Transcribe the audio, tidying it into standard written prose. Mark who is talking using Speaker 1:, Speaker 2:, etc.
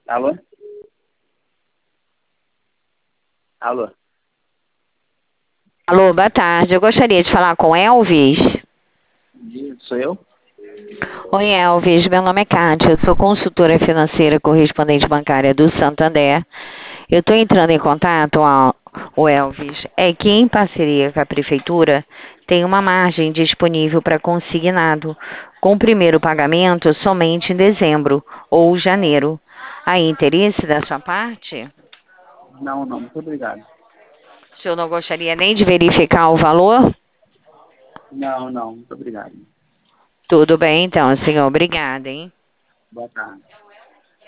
Speaker 1: Alô? Alô?
Speaker 2: Alô, boa tarde. Eu gostaria de falar com Elvis.
Speaker 1: Sou eu?
Speaker 2: Oi, Elvis. Meu nome é Kátia. Eu sou consultora financeira correspondente bancária do Santander. Eu estou entrando em contato, o Elvis, é que em parceria com a Prefeitura tem uma margem disponível para consignado, com o primeiro pagamento somente em dezembro ou janeiro. Há interesse da sua parte?
Speaker 1: Não, muito obrigado.
Speaker 2: O senhor não gostaria nem de verificar o valor?
Speaker 1: Não, muito obrigado.
Speaker 2: Tudo bem, então, senhor. Obrigada, hein?
Speaker 1: Boa tarde.